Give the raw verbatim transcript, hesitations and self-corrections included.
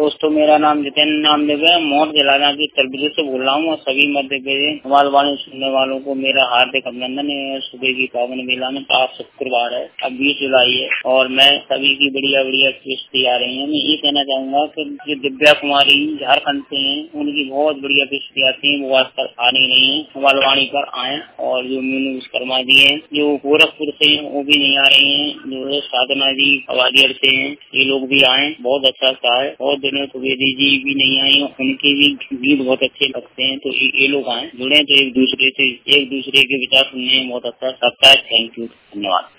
दोस्तों, मेरा नाम जितेंद्र नामदेव है। मोहट जलाना की उत्तर प्रदेश से बोल रहा हूँ और सभी मध्य प्रदेश वाणी सुनने वालों को मेरा हार्दिक अभिनंदन है। सुबह की पावन मेला में आज शुक्रवार है, अब बीस जुलाई है और मैं सभी की बढ़िया बढ़िया किस्त आ रही है। मैं ये कहना चाहूंगा कि जो दिव्या कुमारी झारखंड से हैं, उनकी बहुत बढ़िया किस्त आती है। वो आज तक आ नहीं रही है, वालवाणी पर आए। और जो मीनू विश्वकर्मा जी है जो गोरखपुर से हैं, वो भी नहीं आ रही है। जो साधना जी ग्वालियर से हैं, ये लोग भी आए, बहुत अच्छा सा है। और दिनेश त्रिवेदी जी भी नहीं आई, उनके भी गीत बहुत अच्छे लगते हैं। तो ये, ये लोग आए जुड़े तो एक दूसरे से एक दूसरे के विचार सुनने में बहुत अच्छा लगता है। थैंक यू, धन्यवाद।